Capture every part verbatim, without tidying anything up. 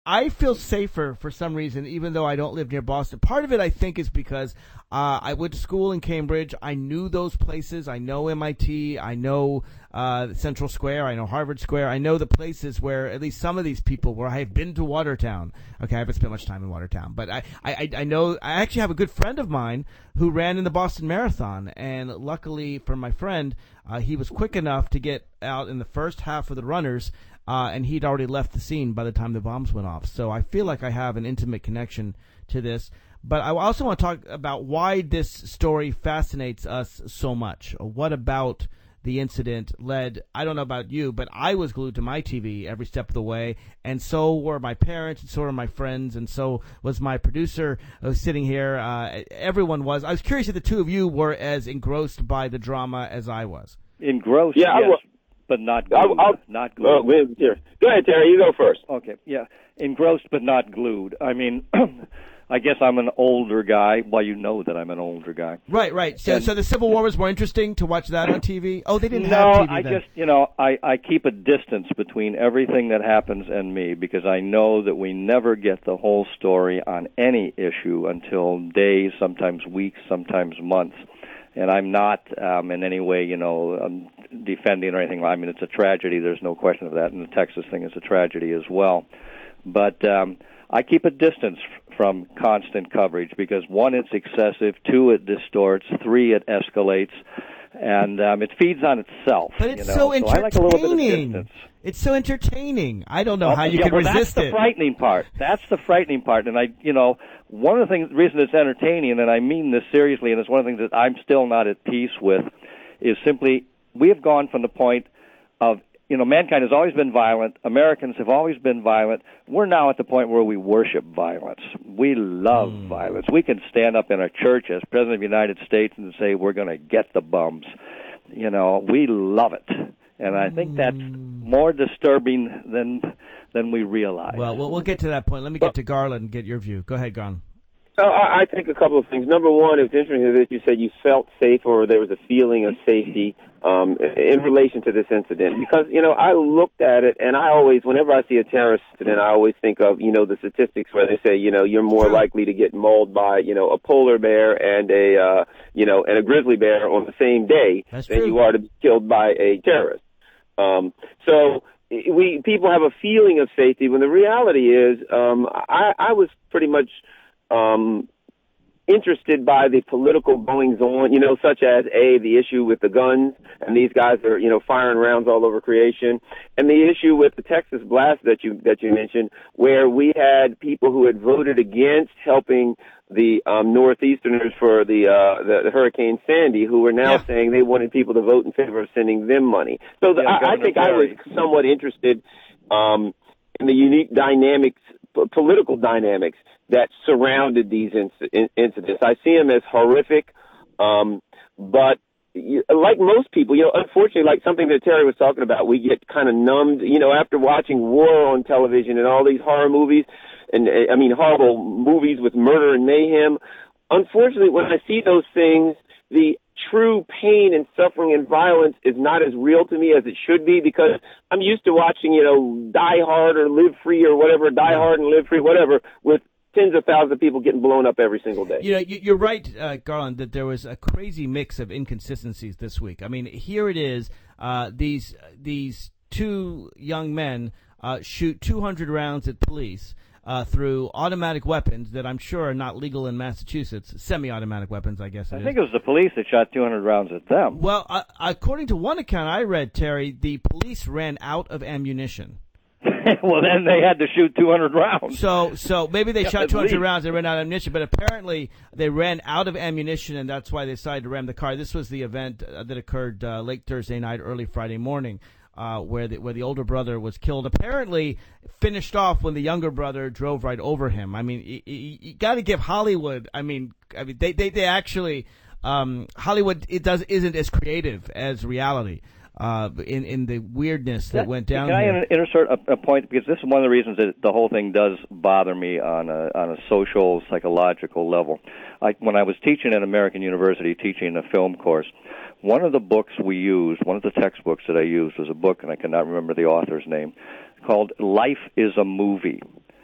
I feel safer for some reason, even though I don't live near Boston. Part of it, I think, is because uh, I went to school in Cambridge. I knew those places. I know M I T. I know uh, Central Square. I know Harvard Square. I know the places where at least some of these people where I have been to Watertown. Okay, I haven't spent much time in Watertown, but I, I, I know I actually have a good friend of mine who ran in the Boston Marathon, and luckily for my friend, uh, he was quick enough to get out in the first half of the runners. Uh, and he'd already left the scene by the time the bombs went off. So I feel like I have an intimate connection to this. But I also want to talk about why this story fascinates us so much. What about the incident led, I don't know about you, but I was glued to my T V every step of the way, and so were my parents, and so were my friends, and so was my producer who was sitting here. Uh, everyone was. I was curious if the two of you were as engrossed by the drama as I was. Engrossed, yeah, yes. I was. But not glued. I'll, I'll, not glued. Uh, wait, here. Go ahead, Terry. You go first. Okay, yeah. Engrossed but not glued. I mean, I guess I'm an older guy. Well, you know that I'm an older guy. Right, right. So, And, so the Civil War was more interesting to watch that on T V? Oh, they didn't no, have T V I then. just, you know, I, I keep a distance between everything that happens and me because I know that we never get the whole story on any issue until days, sometimes weeks, sometimes months. And I'm not um, in any way, you know, um, defending or anything. I mean, it's a tragedy. There's no question of that. And the Texas thing is a tragedy as well. But um, I keep a distance f- from constant coverage because, one, it's excessive. Two, it distorts. Three, it escalates. And um, it feeds on itself. But it's you know? so entertaining. So I like a little bit of distance. It's so entertaining. I don't know well, how you yeah, can well, resist that's it. the frightening part. That's the frightening part. And I, you know, one of the things, the reason it's entertaining, and I mean this seriously, and it's one of the things that I'm still not at peace with, is simply we have gone from the point of, you know, mankind has always been violent. Americans have always been violent. We're now at the point where we worship violence. We love mm. violence. We can stand up in our church as President of the United States and say we're going to get the bums. You know, we love it. And I think that's more disturbing than than we realize. Well, we'll, we'll get to that point. Let me get to Garland and get your view. Go ahead, Garland. Uh, I I think a couple of things. Number one, it's interesting that you said you felt safe or there was a feeling of safety um, in relation to this incident. Because, you know, I looked at it, and I always, whenever I see a terrorist incident, I always think of, you know, the statistics where they say, you know, you're more likely to get mauled by, you know, a polar bear and a, uh, you know, and a grizzly bear on the same day That's than true. you are to be killed by a terrorist. Um, so we people have a feeling of safety when the reality is um, I, I was pretty much um, interested by the political goings on, you know, such as a the issue with the guns, and these guys are, you know, firing rounds all over creation, and the issue with the Texas blast that you that you mentioned, where we had people who had voted against helping the um, Northeasterners for the, uh, the the Hurricane Sandy, who were now Yeah. saying they wanted people to vote in favor of sending them money. So the, Yeah, I, I think I was somewhat interested um, in the unique dynamics, p- political dynamics that surrounded these inc- in- incidents. I see them as horrific, um, but you, like most people, you know, unfortunately, like something that Terry was talking about, we get kind of numbed, you know, after watching war on television and all these horror movies, and I mean horrible movies with murder and mayhem. Unfortunately, when I see those things, the true pain and suffering and violence is not as real to me as it should be, because I'm used to watching, you know, Die Hard or Live Free or whatever, Die Hard and Live Free, whatever, with tens of thousands of people getting blown up every single day. You know, you- you're right, uh, Garland, that there was a crazy mix of inconsistencies this week. I mean, here it is, uh, these these two young men uh, shoot two hundred rounds at police uh, through automatic weapons that I'm sure are not legal in Massachusetts, semi-automatic weapons, I guess it I is. think it was the police that shot two hundred rounds at them. Well, uh, according to one account I read, Terry, the police ran out of ammunition. Well, then they had to shoot two hundred rounds. So, so maybe they Yeah, shot at two hundred least. rounds. They ran out of ammunition, but apparently they ran out of ammunition, and that's why they decided to ram the car. This was the event uh, that occurred uh, late Thursday night, early Friday morning, uh, where the where the older brother was killed. Apparently, finished off when the younger brother drove right over him. I mean, you, you, you got to give Hollywood. I mean, I mean, they they they actually um, Hollywood it does isn't as creative as reality. Uh, in in the weirdness that Can- went down Can here. I insert a, a point, because this is one of the reasons that the whole thing does bother me on a on a social psychological level. I, when I was teaching at American University, teaching a film course, one of the books we used, one of the textbooks that I used, was a book, and I cannot remember the author's name, called "Life is a Movie."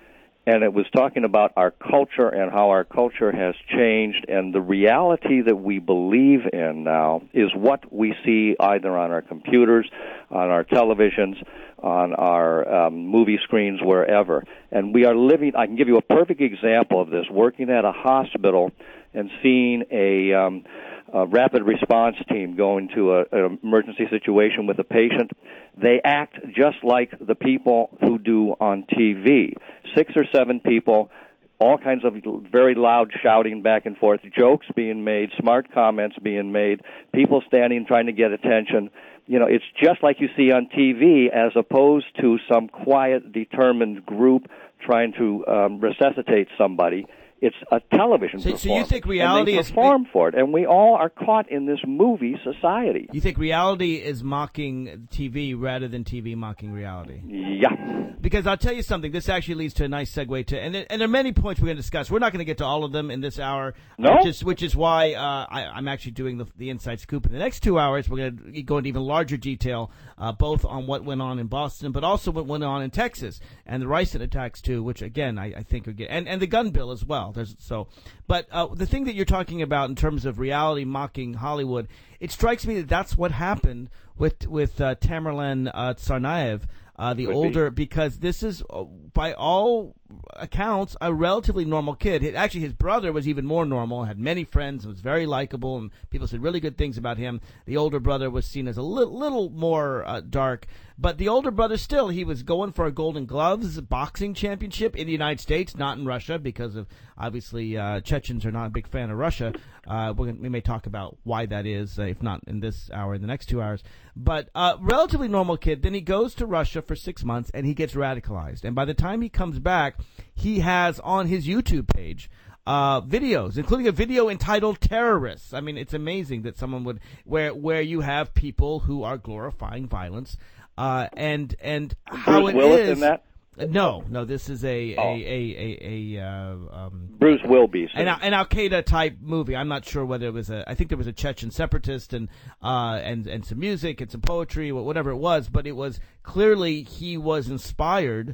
and it was talking about our culture and how our culture has changed, and the reality that we believe in now is what we see either on our computers, on our televisions, on our um, movie screens, wherever. And we are living, I can give you a perfect example of this, working at a hospital and seeing a, um, a rapid response team go into a, an emergency situation with a patient. They act just like the people who do on T V. Six or seven people, all kinds of very loud shouting back and forth, jokes being made, smart comments being made, people standing trying to get attention. You know, it's just like you see on T V, as opposed to some quiet, determined group trying to um, resuscitate somebody. It's a television so, performance. So you think reality and they is perform for it, and we all are caught in this movie society. You think reality is mocking T V rather than T V mocking reality? Yeah. Because I'll tell you something, this actually leads to a nice segue to, and there, and there are many points we're going to discuss. We're not going to get to all of them in this hour, no? which is which is why uh, I, I'm actually doing the, the Inside Scoop in the next two hours. We're going to go into even larger detail, uh, both on what went on in Boston, but also what went on in Texas and the ricin attacks too, which again I, I think are good, and and the gun bill as well. There's so, but uh, the thing that you're talking about in terms of reality mocking Hollywood, it strikes me that that's what happened with with uh, Tamerlan uh, Tsarnaev. Uh, the Could older, be. because this is, uh, by all accounts, a relatively normal kid. It, actually, his brother was even more normal, had many friends, was very likable, and people said really good things about him. The older brother was seen as a li- little more uh, dark. But the older brother still, he was going for a Golden Gloves boxing championship in the United States, not in Russia, because of, obviously, uh, Chechens are not a big fan of Russia. Uh, we're gonna, we may talk about why that is, uh, if not in this hour, in the next two hours. But uh, relatively normal kid. Then he goes to Russia for six months, and he gets radicalized. And by the time he comes back, he has on his YouTube page uh, videos, including a video entitled "Terrorists." I mean, it's amazing that someone would, where where you have people who are glorifying violence. Uh, and and how Bruce it Willis is. in that? No, no. This is a Oh. a a a, a uh, um, Bruce Wilby. an, an Al Qaeda type movie. I'm not sure whether it was a. I think there was a Chechen separatist and uh and and some music and some poetry, whatever it was. But it was clearly he was inspired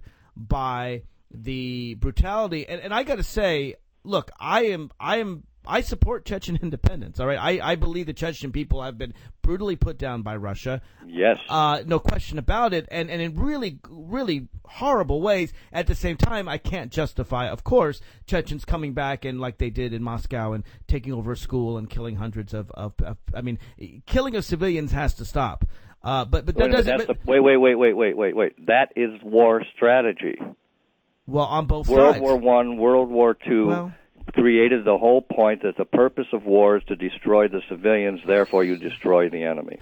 by the brutality. And and I got to say, look, I am I am. I support Chechen independence, all right? I, I believe the Chechen people have been brutally put down by Russia. Yes. Uh, no question about it, and, and in really, really horrible ways. At the same time, I can't justify, of course, Chechens coming back and like they did in Moscow and taking over a school and killing hundreds of, of, of I mean, killing of civilians has to stop. Uh, but but that wait, a minute, doesn't... that's But, the, wait, wait, wait, wait, wait, wait, wait. That is war strategy. well, on both World sides. War One, World War Two. Well, created the whole point that the purpose of war is to destroy the civilians, therefore you destroy the enemy.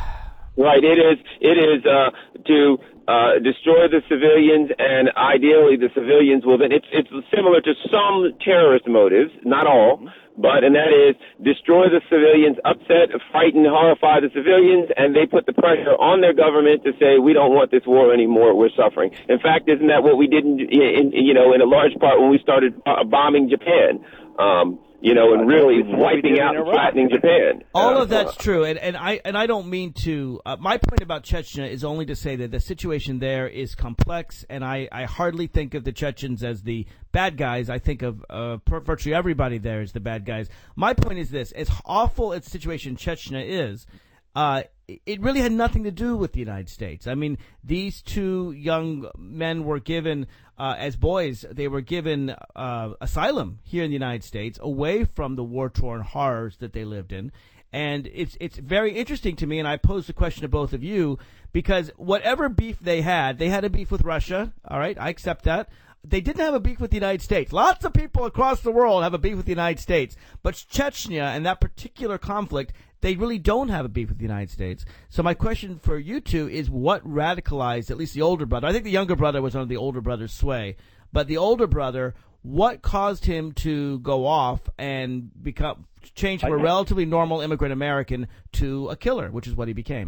Right. It is. It is uh, to uh, destroy the civilians, and ideally the civilians will then. It's it's similar to some terrorist motives, not all, but and that is destroy the civilians, upset, frighten, horrify the civilians, and they put the pressure on their government to say we don't want this war anymore. We're suffering. In fact, isn't that what we did? In, in, you know, in a large part when we started uh, bombing Japan. Um, You know, and really wiping out and flattening Japan. All uh, of that's true, and, and I and I don't mean to. Uh, my point about Chechnya is only to say that the situation there is complex, and I, I hardly think of the Chechens as the bad guys. I think of uh, virtually everybody there as the bad guys. My point is this: as awful as the situation in Chechnya is, uh, it really had nothing to do with the United States. I mean, these two young men were given, uh, as boys, they were given uh, asylum here in the United States, away from the war-torn horrors that they lived in. And it's it's very interesting to me, and I pose the question to both of you, because whatever beef they had, they had a beef with Russia, all right, I accept that. They didn't have a beef with the United States. Lots of people across the world have a beef with the United States. But Chechnya and that particular conflict, they really don't have a beef with the United States. So my question for you two is what radicalized, at least the older brother? I think the younger brother was under the older brother's sway. But the older brother, what caused him to go off and become change from a relatively normal immigrant American to a killer, which is what he became?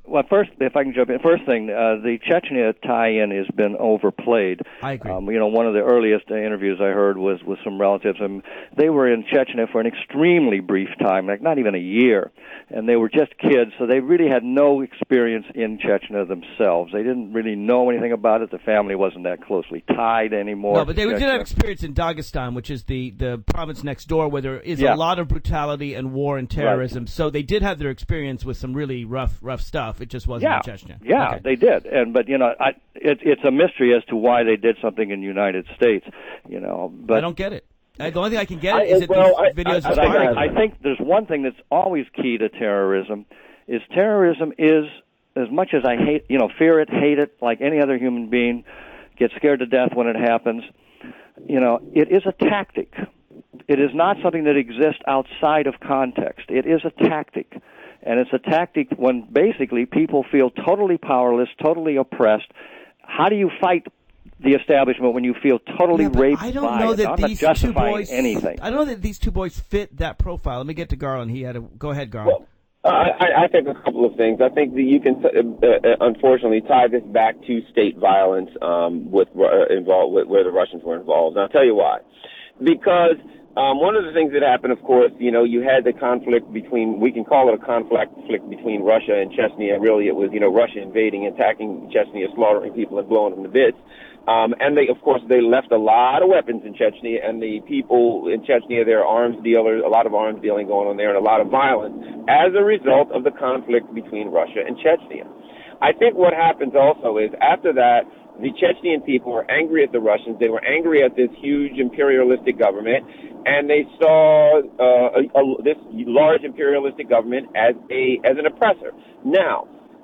Well, first, if I can jump in, first thing, uh, the Chechnya tie-in has been overplayed. I agree. Um, you know, one of the earliest uh, interviews I heard was with some relatives, and they were in Chechnya for an extremely brief time, like not even a year, and they were just kids, so they really had no experience in Chechnya themselves. They didn't really know anything about it. The family wasn't that closely tied anymore. No, but they to did Chechnya. have experience in Dagestan, which is the, the province next door, where there is Yeah. a lot of brutality and war and terrorism. Right. So they did have their experience with some really rough, rough stuff. It just wasn't yeah. in Chechnya. Yeah, okay. they did. And but you know, I, it, it's a mystery as to why they did something in the United States. You know, but I don't get it. I, the only thing I can get I, is that well, these videos I, I, are I, fired. I, I think there's one thing that's always key to terrorism is terrorism is, as much as I hate, you know, fear it, hate it, like any other human being, get scared to death when it happens, you know, it is a tactic. It is not something that exists outside of context. It is a tactic. And it's a tactic when basically people feel totally powerless, totally oppressed. How do you fight the establishment when you feel totally yeah, raped I don't by know it? that I'm these not two justifying boys. anything. I don't know that these two boys fit that profile. Let me get to Garland. He had a go ahead, Garland. Well, I, I think a couple of things. I think that you can, uh, uh, unfortunately, tie this back to state violence um, with uh, involved with, where the Russians were involved. And I'll tell you why. Because um, one of the things that happened, of course, you know, you had the conflict between, we can call it a conflict between Russia and Chechnya. Really, it was, you know, Russia invading, attacking Chechnya, slaughtering people and blowing them to bits. Um, and they, of course, they left a lot of weapons in Chechnya, and the people in Chechnya, there are arms dealers, a lot of arms dealing going on there, and a lot of violence as a result of the conflict between Russia and Chechnya. I think what happens also is after that, the Chechnyan people were angry at the Russians. They were angry at this huge imperialistic government, and they saw uh, a, a, this large imperialistic government as a as an oppressor. Now,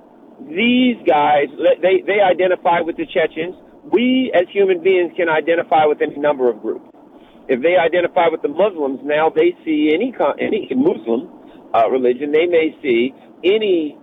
these guys, they they identify with the Chechens. We, as human beings, can identify with any number of groups. If they identify with the Muslims, now they see any any Muslim uh, religion, they may see any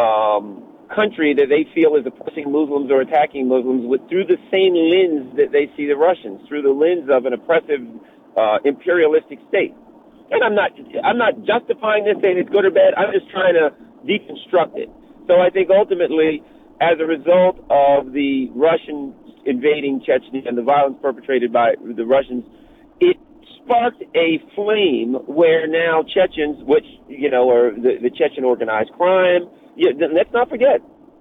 um, country that they feel is oppressing Muslims or attacking Muslims with through the same lens that they see the Russians, through the lens of an oppressive uh, imperialistic state. And I'm not I'm not justifying this, saying it's good or bad. I'm just trying to deconstruct it. So I think ultimately, as a result of the Russian invading Chechnya and the violence perpetrated by the Russians, it sparked a flame where now Chechens, which, you know, are the, the Chechen organized crime, yeah, let's not forget,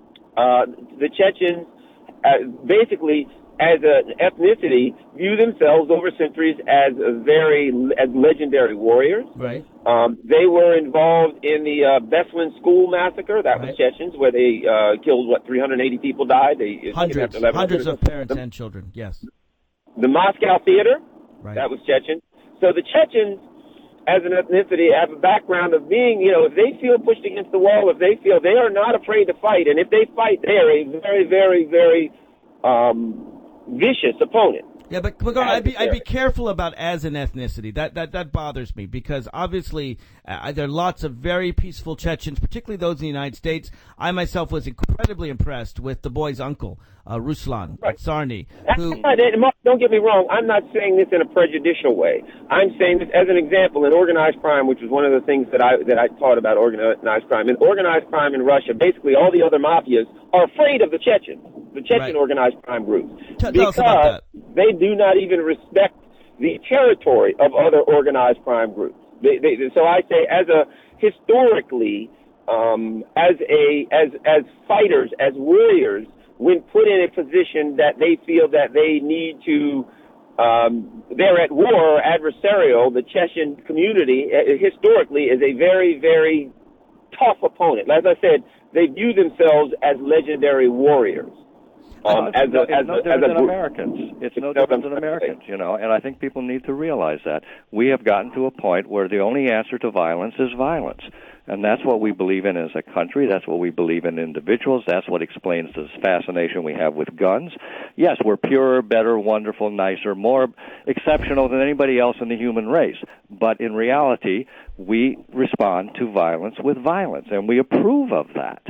uh, the Chechens uh, basically, as an ethnicity, view themselves over centuries as a very as legendary warriors. Right. Um, they were involved in the uh, Beslin school massacre. That right. was Chechens, where they uh, killed, what, three hundred eighty people died? They Hundreds. Hundreds of parents the, and children, yes. The Moscow Theater, right. that was Chechen. So the Chechens, as an ethnicity, have a background of being, you know, if they feel pushed against the wall, if they feel they are not afraid to fight, and if they fight, they are a very, very, very um, vicious opponent. Yeah, but, but I'd be I'd be careful about as an ethnicity. That that that bothers me because obviously uh, there are lots of very peaceful Chechens, particularly those in the United States. I myself was incredibly impressed with the boy's uncle, uh, Ruslan right. Tsarny. Who, don't get me wrong. I'm not saying this in a prejudicial way. I'm saying this as an example in organized crime, which was one of the things that I that I taught about organized crime. In organized crime in Russia, basically all the other mafias are afraid of the Chechens, the Chechen right. organized crime groups, T- because they do not even respect the territory of other organized crime groups. They, they, so I say, as a historically, um, as a as as fighters, as warriors, when put in a position that they feel that they need to, um, they're at war, adversarial. The Chechen community uh, historically is a very, very tough opponent. As I said, they view themselves as legendary warriors. Um, it's, as no, a, as it's no different than Americans. It's no different than Americans, you know, and I think people need to realize that. We have gotten to a point where the only answer to violence is violence. And that's what we believe in as a country. That's what we believe in individuals. That's what explains this fascination we have with guns. Yes, we're purer, better, wonderful, nicer, more exceptional than anybody else in the human race. But in reality, we respond to violence with violence, and we approve of that.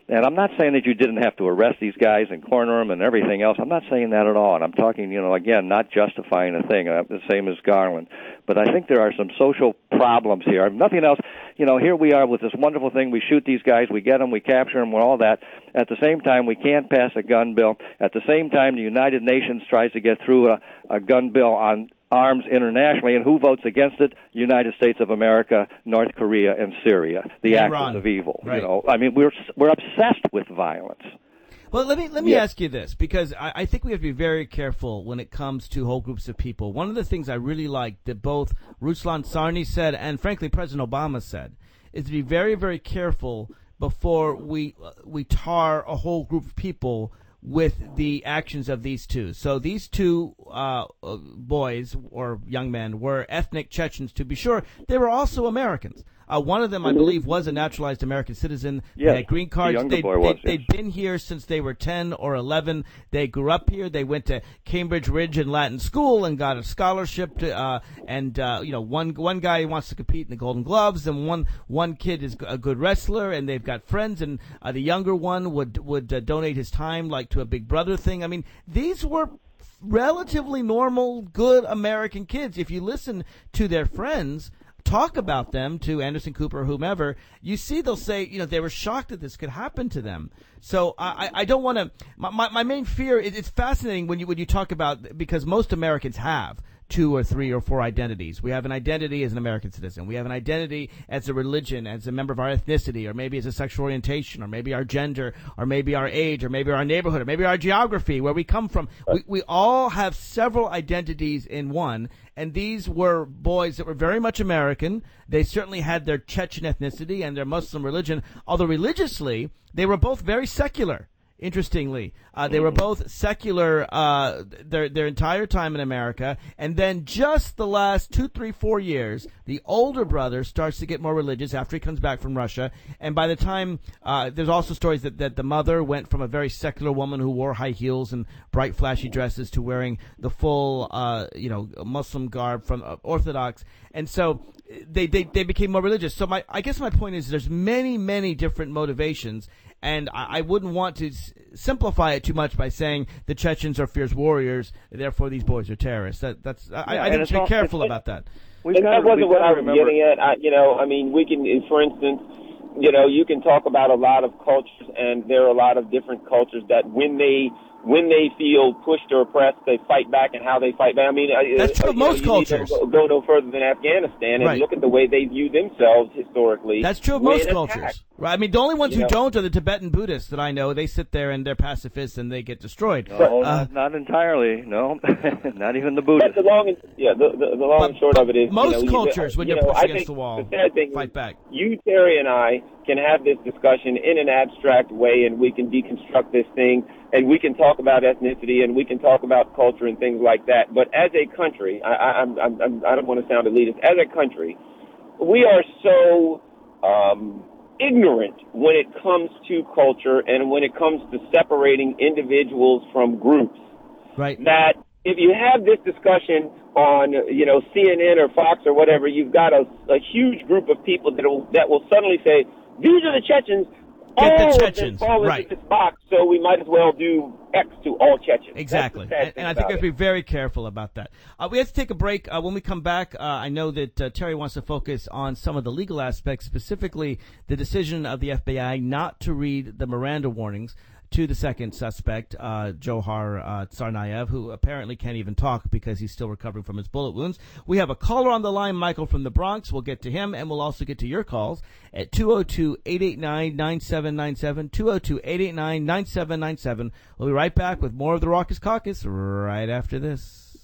And I'm not saying that you didn't have to arrest these guys and corner them and everything else. I'm not saying that at all. And I'm talking, you know, again, not justifying a thing, uh, the same as Garland. But I think there are some social problems here. If nothing else, you know, here we are with this wonderful thing. We shoot these guys, we get them, we capture them, all that. At the same time, we can't pass a gun bill. At the same time, the United Nations tries to get through a, a gun bill on arms internationally, and who votes against it? United States of America, North Korea, and Syria, the Iran. axis of evil. Right. You know, I mean, we're we're obsessed with violence. Well, let me let me Yeah. ask you this, because I, I think we have to be very careful when it comes to whole groups of people. One of the things I really like that both Ruslan Sarny said and, frankly, President Obama said is to be very, very careful before we uh, we tar a whole group of people with the actions of these two. So these two uh, uh, boys or young men were ethnic Chechens, to be sure. They were also Americans. Uh, one of them, I believe, was a naturalized American citizen. Yes, They had green cards. the younger They'd, boy was, they, yes. they'd been here since they were ten or eleven. They grew up here. They went to Cambridge Ridge and Latin School and got a scholarship. To, uh, and uh, you know, one one guy wants to compete in the Golden Gloves, and one one kid is a good wrestler, and they've got friends. And uh, the younger one would would uh, donate his time, like to a Big Brother thing. I mean, these were relatively normal, good American kids. If you listen to their friends talk about them, to Anderson Cooper or whomever, you see they'll say, you know, they were shocked that this could happen to them. So I, I don't want to. My, my my main fear. It, it's fascinating when you when you talk about, because most Americans have two or three or four identities. We have an identity as an American citizen. We have an identity as a religion, as a member of our ethnicity, or maybe as a sexual orientation, or maybe our gender, or maybe our age, or maybe our neighborhood, or maybe our geography, where we come from. We, we all have several identities in one, and these were boys that were very much American. They certainly had their Chechen ethnicity and their Muslim religion, although religiously, they were both very secular. Interestingly, uh, they were both secular uh, their their entire time in America, and then just the last two, three, four years, the older brother starts to get more religious after he comes back from Russia. And by the time, uh, there's also stories that, that the mother went from a very secular woman who wore high heels and bright, flashy dresses to wearing the full, uh, you know, Muslim garb from uh, Orthodox. And so they, they they became more religious. So my I guess my point is there's many, many different motivations. And I, I wouldn't want to s- simplify it too much by saying the Chechens are fierce warriors, therefore these boys are terrorists. That, that's I, Yeah, I and think it's we should all- be careful it's- about that. We've And got that to- wasn't we've what got I to was remember- getting at. I, you know, I mean, we can, for instance, you know, you can talk about a lot of cultures, and there are a lot of different cultures that when they when they feel pushed or oppressed, they fight back, and how they fight back. I mean, That's true of you know, most you need to cultures. Go, go no further than Afghanistan and Right. look at the way they view themselves historically. That's true of when most attacked. cultures. Right? I mean, the only ones You who know. don't are the Tibetan Buddhists that I know. They sit there and they're pacifists and they get destroyed. No, Uh, not, not entirely. No, not even the But Buddhists. the long and yeah, the, the, the long But- and short but of it is, most you know, you- cultures, when you you're know, pushed I against think the wall, the sad thing fight is back. You, Terry, and I can have this discussion in an abstract way, and we can deconstruct this thing, and we can talk about ethnicity, and we can talk about culture and things like that. But as a country, I, I, I'm, I'm, I don't want to sound elitist. As a country, we are so um, ignorant when it comes to culture and when it comes to separating individuals from groups. Right. That if you have this discussion on, you know, C N N or Fox or whatever, you've got a, a huge group of people that will that will suddenly say, "These are the Chechens." Get the all of them Chechens, fall into right. this box, so we might as well do X to all Chechens. Exactly. That's the sad And, thing and I think about we have to it. be very careful about that. Uh, we have to take a break. Uh, when we come back, uh, I know that uh, Terry wants to focus on some of the legal aspects, specifically the decision of the F B I not to read the Miranda warnings to the second suspect, uh, Johar uh, Tsarnaev, who apparently can't even talk because he's still recovering from his bullet wounds. We have a caller on the line, Michael from the Bronx. We'll get to him, and we'll also get to your calls at two oh two, eight eight nine, nine seven nine seven, two oh two, eight eight nine, nine seven nine seven. We'll be right back with more of the Raucous Caucus right after this.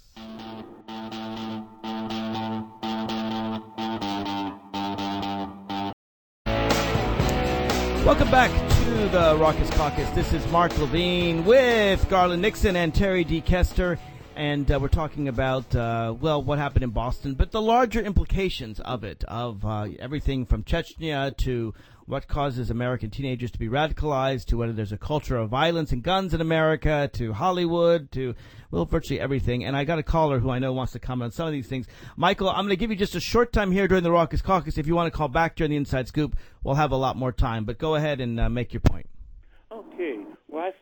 Welcome back to the Raucous Caucus. This is Mark Levine with Garland Nixon and Terry D. Kester, and uh, we're talking about, uh, well, what happened in Boston, but the larger implications of it, of uh, everything from Chechnya to what causes American teenagers to be radicalized, to whether there's a culture of violence and guns in America, to Hollywood, to, well, virtually everything. And I got a caller who I know wants to comment on some of these things. Michael, I'm going to give you just a short time here during the Raucous Caucus. If you want to call back during the Inside Scoop, we'll have a lot more time. But go ahead and uh, make your point.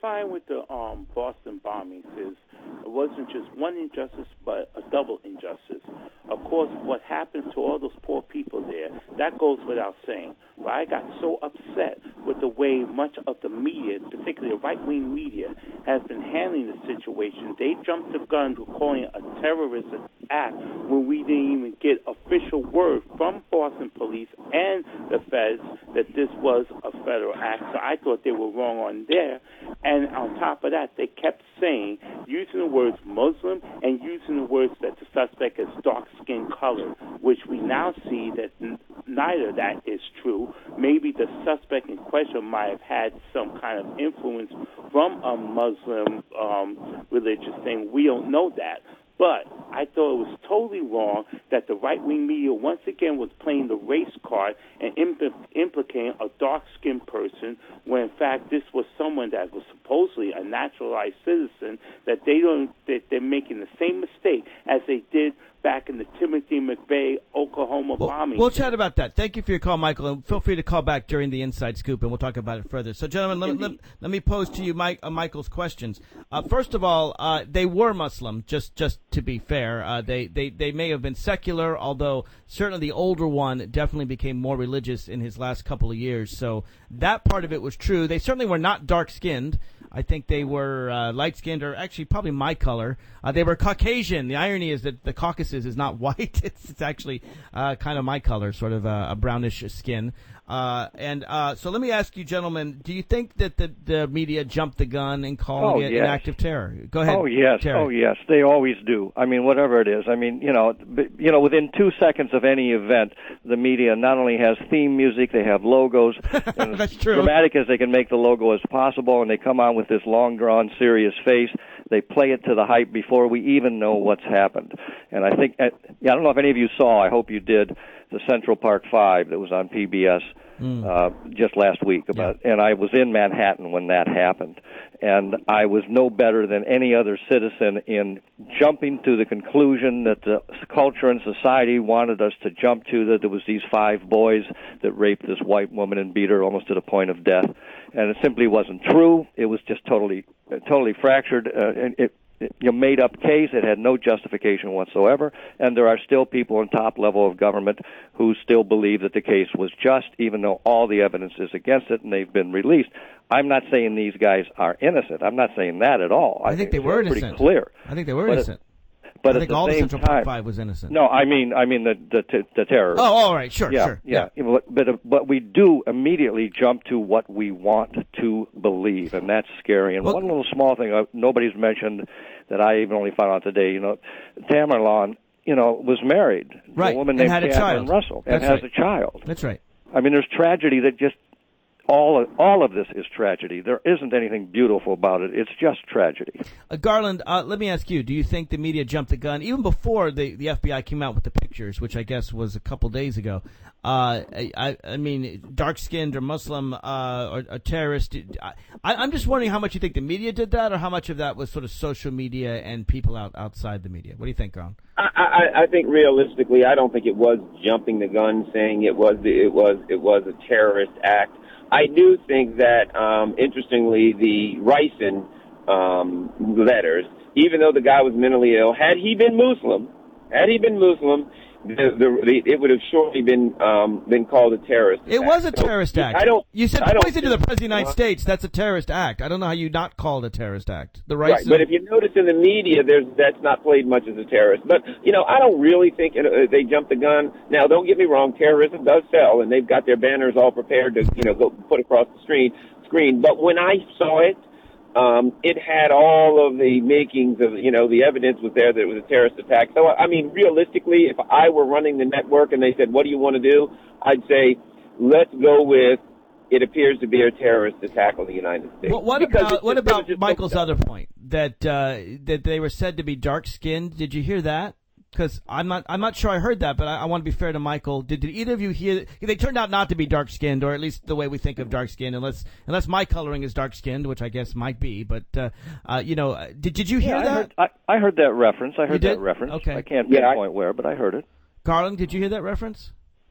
find with the um, Boston bombings is it wasn't just one injustice, but a double injustice. Of course, what happened to all those poor people there, that goes without saying. But I got so upset with the way much of the media, particularly the right-wing media, has been handling the situation. They jumped the gun to calling it a terrorist act when we didn't even get official word from Boston police and the feds that this was a federal act. So I thought they were wrong on there. And on top of that, they kept saying, using the words Muslim and using the words that the suspect is dark-skinned color, which we now see that n- neither of that is true. Maybe the suspect in question might have had some kind of influence from a Muslim um, religious thing. We don't know that. But I thought it was totally wrong that the right-wing media once again was playing the race card and impl- implicating a dark-skinned person when, in fact, this was someone that was supposedly a naturalized citizen, that they don't, that they're making the same mistake as they did back in the Timothy McVeigh, Oklahoma Well, bombing. we'll chat about that. Thank you for your call, Michael, and feel free to call back during the Inside Scoop, and we'll talk about it further. So, gentlemen, let, let, let me pose to you Mike, uh, Michael's questions. Uh, first of all, uh, they were Muslim, just just to be fair. Uh, they, they, they may have been secular, although certainly the older one definitely became more religious in his last couple of years. So that part of it was true. They certainly were not dark-skinned. I think they were uh, light-skinned, or actually probably my color. Uh, they were Caucasian. The irony is that the Caucasus is not white. It's, it's actually uh, kind of my color, sort of a, a brownish skin. Uh, and uh, so let me ask you, gentlemen, do you think that the, the media jumped the gun in calling Oh, it yes. an act of terror? Go ahead. Oh yes, Terry. oh yes, they always do. I mean, whatever it is. I mean, you know, b- you know, within two seconds of any event, the media not only has theme music, they have logos. And That's as true. dramatic as they can make the logo as possible, and they come on with this long, drawn, serious face. They play it to the hype before we even know what's happened. And I think, uh, yeah, I don't know if any of you saw. I hope you did. The Central Park Five that was on P B S. Mm. Uh, just last week about, yeah. And I was in Manhattan when that happened, and I was no better than any other citizen in jumping to the conclusion that the culture and society wanted us to jump to, that there was these five boys that raped this white woman and beat her almost to the point of death, and it simply wasn't true. It was just totally, uh, totally fractured. Uh, and it, You made up case. It had no justification whatsoever, and there are still people on top level of government who still believe that the case was just, even though all the evidence is against it and they've been released. I'm not saying these guys are innocent. I'm not saying that at all. I, I think, think they were pretty innocent. clear. I think they were but innocent. It, but I at think the all the same Central time, Park Five was innocent. No, I mean, I mean the the, the terror. Oh, all right, sure, yeah, sure. Yeah, yeah. But but we do immediately jump to what we want to believe, and that's scary. And well, one little small thing uh, nobody's mentioned that I even only found out today. You know, Tamerlan, you know, was married right. to a woman and named had a Catherine child. Russell, and That's has right. a child. That's right. I mean, there's tragedy that just. All of, all of this is tragedy. There isn't anything beautiful about it. It's just tragedy. Uh, Garland, uh, let me ask you, do you think the media jumped the gun, even before the, the F B I came out with the pictures, which I guess was a couple days ago? Uh, I, I mean, dark-skinned or Muslim uh, or a terrorist. I, I'm just wondering how much you think the media did that, or how much of that was sort of social media and people out outside the media. What do you think, Garland? I, I, I think realistically, I don't think it was jumping the gun, saying it was it was it was a terrorist act. I do think that, um, interestingly, the Ricin um, letters, even though the guy was mentally ill, had he been Muslim, had he been Muslim, the, the, the, it would have surely been um, been called a terrorist act. It was a terrorist so, act. I don't. You said I don't poison to the President of the United uh, States. That's a terrorist act. I don't know how you not call it a terrorist act. The right, Ricin, but if you notice in the media, there's that's not played much as a terrorist. But you know, I don't really think it, uh, they jumped the gun. Now, don't get me wrong, terrorism does sell, and they've got their banners all prepared to you know go put across the screen. Screen. But when I saw it. Um, it had all of the makings of, you know, the evidence was there that it was a terrorist attack. So, I mean, realistically, if I were running the network and they said, what do you want to do? I'd say, let's go with, it appears to be a terrorist attack on the United States. Well, what because about, what about Michael's so other point, that uh, that they were said to be dark-skinned? Did you hear that? Because I'm not, I'm not sure I heard that, but I, I want to be fair to Michael. Did, did either of you hear? They turned out not to be dark-skinned, or at least the way we think of dark-skinned, unless unless my coloring is dark-skinned, which I guess might be. But uh, uh, you know, did did you hear yeah, that? I heard, I, I heard that reference. I heard you did? that reference. Okay. I can't yeah, pinpoint where, but I heard it. Garland, did you hear that reference?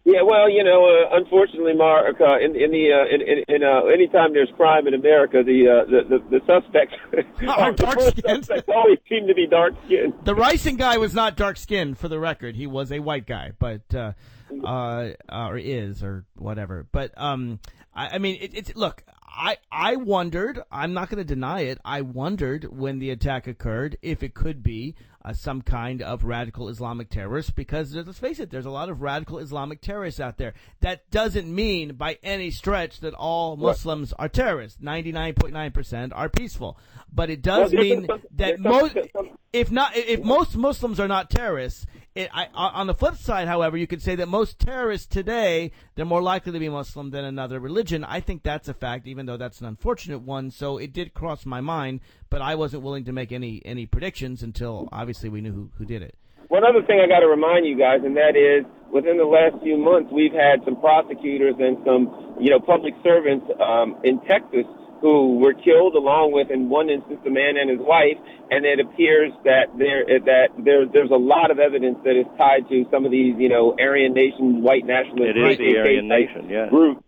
Yeah, well, you know, uh, unfortunately, Mark, uh, in, in the uh, in, in, in uh, anytime there's crime in America, the uh, the, the the suspects are dark skinned. Suspects always seem to be dark skinned. The Ricing guy was not dark skinned, for the record. He was a white guy, but uh, uh, or is or whatever. But um, I, I mean, it, it's look. I, I wondered, I'm not going to deny it, I wondered when the attack occurred if it could be uh, some kind of radical Islamic terrorist, because let's face it, there's a lot of radical Islamic terrorists out there. That doesn't mean by any stretch that all Muslims are terrorists. ninety-nine point nine percent are peaceful. But it does well, mean some, that most, if not, if most Muslims are not terrorists, It, I, on the flip side, however, you could say that most terrorists today, they're more likely to be Muslim than another religion. I think that's a fact, even though that's an unfortunate one. So it did cross my mind, but I wasn't willing to make any, any predictions until obviously we knew who, who did it. One other thing I got to remind you guys, and that is within the last few months, we've had some prosecutors and some, you know, public servants um, in Texas who were killed, along with, in one instance, a man and his wife, and it appears that there that there there's a lot of evidence that is tied to some of these, you know, Aryan Nation, white nationalist, it is the Aryan Nation, yeah, group.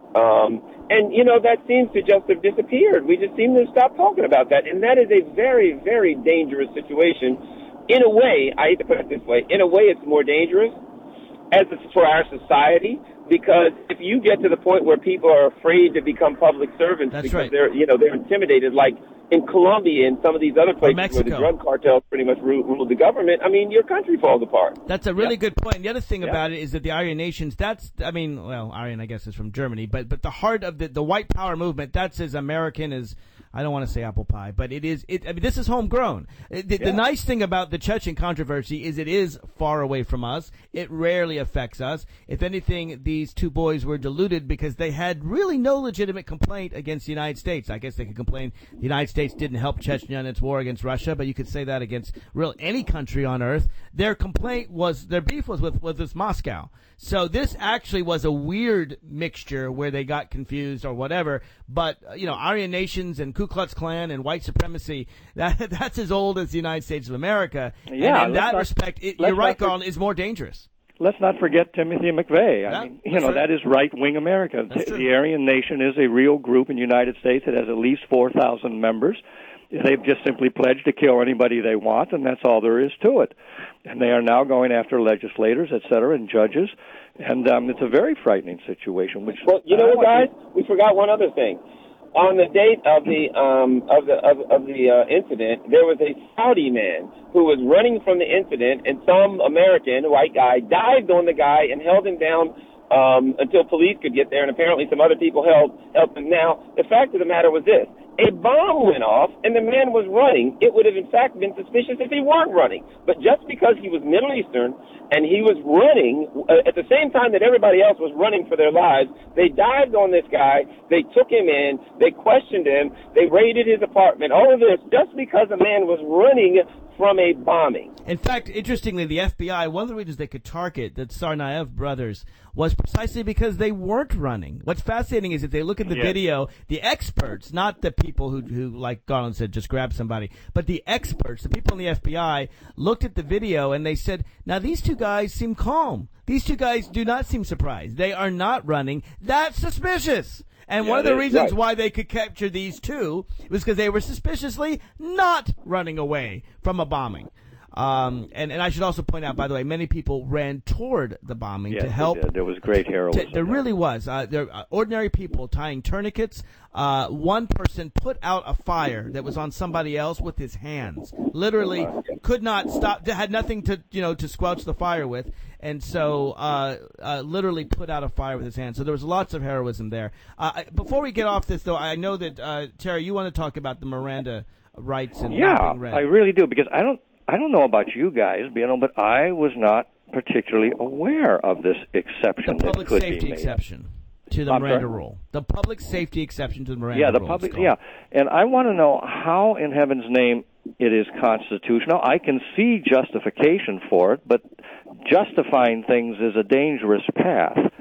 Um, and you know that seems to just have disappeared. We just seem to stop talking about that, and that is a very, very dangerous situation. In a way, I hate to put it this way, in a way, it's more dangerous as it's for our society. Because if you get to the point where people are afraid to become public servants That's because right. they're, you know, they're intimidated, like in Colombia and some of these other places where the drug cartels pretty much rule, rule the government, I mean, your country falls apart. That's a really yep. good point. The other thing yep. about it is that the Aryan nations, that's, I mean, well, Aryan, I guess, is from Germany, but but the heart of the, the white power movement, that's as American as, I don't want to say apple pie, but it is, it, I mean, this is homegrown. The, yeah. the nice thing about the Chechen controversy is it is far away from us. It rarely affects us. If anything, these two boys were deluded because they had really no legitimate complaint against the United States. I guess they could complain the United States didn't help Chechnya in its war against Russia, but you could say that against real any country on earth. Their complaint was, their beef was with, with this Moscow. So this actually was a weird mixture where they got confused or whatever. But, you know, Aryan nations and Ku Klux Klan and white supremacy, that that's as old as the United States of America. Yeah, and in that not, respect, it, you're right, Garland, is more dangerous. Let's not forget Timothy McVeigh. I yeah, mean, you know, right. that is right-wing America. That's the true. Aryan Nation is a real group in the United States. It has at least four thousand members. They've just simply pledged to kill anybody they want, and that's all there is to it. And they are now going after legislators, et cetera, and judges. And um, it's a very frightening situation. Which well, you know what, guys? We forgot one other thing. On the date of the um, of the of, of the uh, incident, there was a Saudi man who was running from the incident, and some American white guy dived on the guy and held him down um, until police could get there, and apparently some other people held helped him. Now, the fact of the matter was this. A bomb went off, and the man was running. It would have, in fact, been suspicious if he weren't running. But just because he was Middle Eastern and he was running uh, at the same time that everybody else was running for their lives, they dived on this guy, they took him in, they questioned him, they raided his apartment, all of this just because a man was running from a bombing. In fact, interestingly, the F B I, one of the reasons they could target the Tsarnaev brothers was precisely because they weren't running. What's fascinating is if they look at the yes. video, the experts, not the people who, who, like Garland said, just grab somebody, but the experts, the people in the F B I, looked at the video and they said, now these two guys seem calm. These two guys do not seem surprised. They are not running. That's suspicious. And yeah, one of the reasons right. why they could capture these two was because they were suspiciously not running away from a bombing. Um, and, and I should also point out, by the way, many people ran toward the bombing yes, to help. There was great heroism. To, there really was. Uh, there uh, ordinary people tying tourniquets. Uh, one person put out a fire that was on somebody else with his hands. Literally could not stop. Had nothing to you know to squelch the fire with, and so uh, uh, literally put out a fire with his hands. So there was lots of heroism there. Uh, before we get off this, though, I know that uh, Terry, you want to talk about the Miranda rights and yeah, not being read. I really do because I don't. I don't know about you guys, you know, but I was not particularly aware of this exception the that public could safety be made. exception to the I'm Miranda sorry? rule. The public safety exception to the Miranda yeah, the rule. public. Yeah, and I want to know how, in heaven's name, it is constitutional. I can see justification for it, but justifying things is a dangerous path.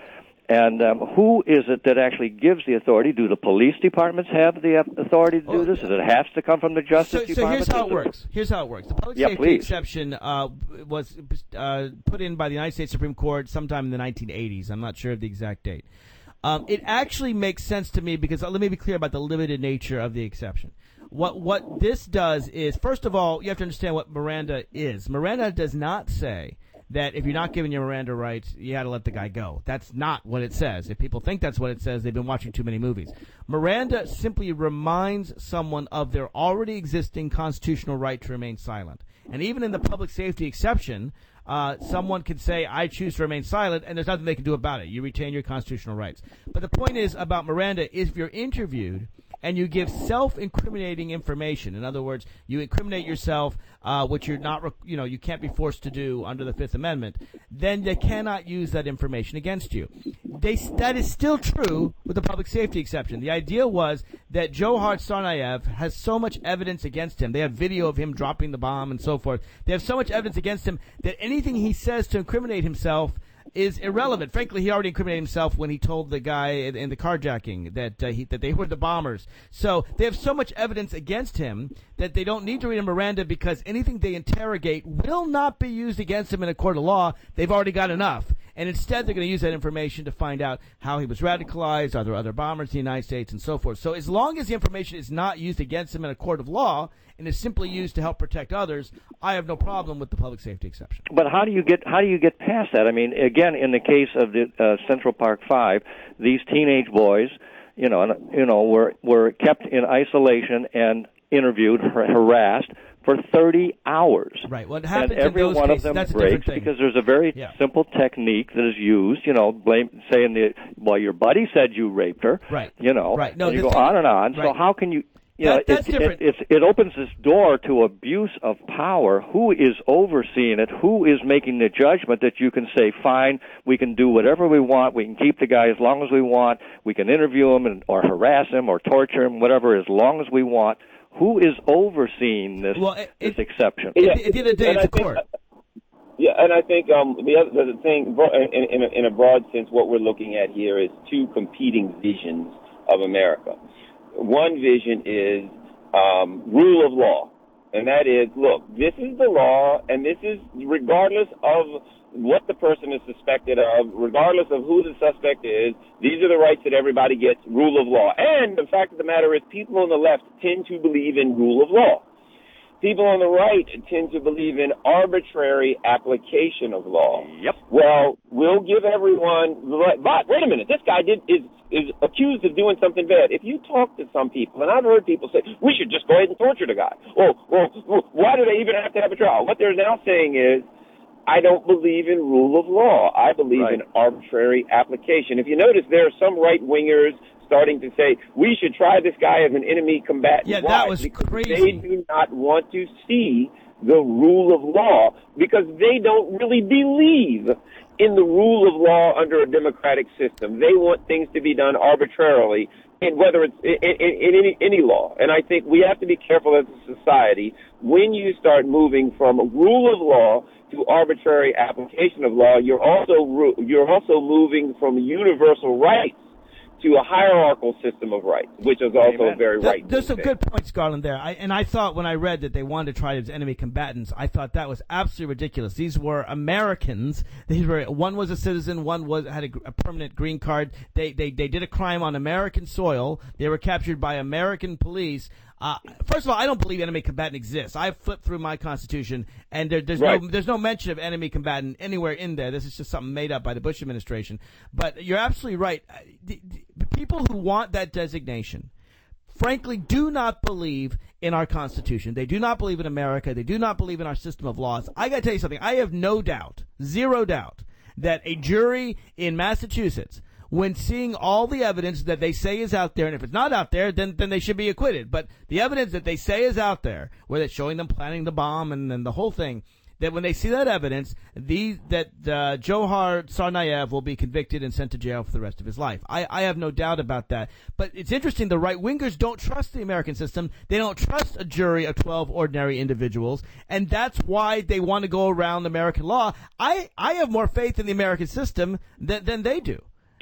And um, who is it that actually gives the authority? Do the police departments have the authority to do oh, this? Does it have to come from the Justice so, Department? So here's how it works. Here's how it works. The public yeah, safety please. exception uh, was uh, put in by the United States Supreme Court sometime in the nineteen eighties. I'm not sure of the exact date. Um, it actually makes sense to me because uh, let me be clear about the limited nature of the exception. What what this does is, first of all, you have to understand what Miranda is. Miranda does not say that if you're not giving your Miranda rights, you had to let the guy go. That's not what it says. If people think that's what it says, they've been watching too many movies. Miranda simply reminds someone of their already existing constitutional right to remain silent. And even in the public safety exception, uh, someone could say, I choose to remain silent, and there's nothing they can do about it. You retain your constitutional rights. But the point is about Miranda is if you're interviewed and you give self-incriminating information. In other words, you incriminate yourself, uh, which you're not, you know, you can't be forced to do under the Fifth Amendment. Then they cannot use that information against you. They, that is still true with the public safety exception. The idea was that Johar Tsarnaev has so much evidence against him. They have video of him dropping the bomb and so forth. They have so much evidence against him that anything he says to incriminate himself is irrelevant. Frankly, he already incriminated himself when he told the guy in, in the carjacking that uh, he, that they were the bombers. So they have so much evidence against him that they don't need to read a Miranda because anything they interrogate will not be used against him in a court of law. They've already got enough. And instead, they're going to use that information to find out how he was radicalized, are there other bombers in the United States, and so forth. So as long as the information is not used against him in a court of law and is simply used to help protect others, I have no problem with the public safety exception. But how do you get how do you get past that? I mean, again, in the case of the uh, Central Park Five, these teenage boys, you know, you know, were were kept in isolation and interviewed, har- harassed for thirty hours. Right. What happens and every in those one cases, of them that's a breaks different thing. because there's a very yeah. simple technique that is used. You know, blame saying the well, your buddy said you raped her. Right. You know, right. No, and you the go thing, on and on. right. So how can you? You that, know, that's it, different. It, it, it opens this door to abuse of power. Who is overseeing it? Who is making the judgment that you can say, fine, we can do whatever we want, we can keep the guy as long as we want, we can interview him and, or harass him or torture him, whatever, as long as we want. Who is overseeing this, well, it, this it, exception? At the end of the day, and it's I a think, court. Yeah, and I think um, the other the thing, in, in, a, in a broad sense, what we're looking at here is two competing visions of America. One vision is um, rule of law, and that is, look, this is the law, and this is regardless of what the person is suspected of, regardless of who the suspect is, these are the rights that everybody gets, rule of law. And the fact of the matter is people on the left tend to believe in rule of law. People on the right tend to believe in arbitrary application of law. Yep. Well, we'll give everyone the right, but wait a minute, this guy did is is accused of doing something bad. If you talk to some people, and I've heard people say, we should just go ahead and torture the guy. Well, well, why do they even have to have a trial? What they're now saying is, I don't believe in rule of law. I believe right. in arbitrary application. If you notice, there are some right-wingers starting to say, we should try this guy as an enemy combatant. Yeah, Why? that was because crazy. They do not want to see the rule of law because they don't really believe in the rule of law under a democratic system. They want things to be done arbitrarily, and whether it's in, in, in any, any law. And I think we have to be careful as a society when you start moving from a rule of law to arbitrary application of law. You're also you're also moving from universal rights to a hierarchical system of rights, which is also Amen. a very That, right. there's some good points, Garland, there. I, and I thought when I read that they wanted to try as enemy combatants, I thought that was absolutely ridiculous. These were Americans. These were one was a citizen, one was had a, a permanent green card. They, they they did a crime on American soil. They were captured by American police. Uh, first of all, I don't believe enemy combatant exists. I've flipped through my Constitution, and there, there's right. no there's no mention of enemy combatant anywhere in there. This is just something made up by the Bush administration. But you're absolutely right. The, the people who want that designation, frankly, do not believe in our Constitution. They do not believe in America. They do not believe in our system of laws. I got to tell you something. I have no doubt, zero doubt, that a jury in Massachusetts, when seeing all the evidence that they say is out there, and if it's not out there, then then they should be acquitted. But the evidence that they say is out there, where it's showing them planning the bomb and then the whole thing, that when they see that evidence, the, that uh, Johar Tsarnaev will be convicted and sent to jail for the rest of his life. I, I have no doubt about that. But it's interesting, the right-wingers don't trust the American system. They don't trust a jury of twelve ordinary individuals, and that's why they want to go around American law. I, I have more faith in the American system than, than they do.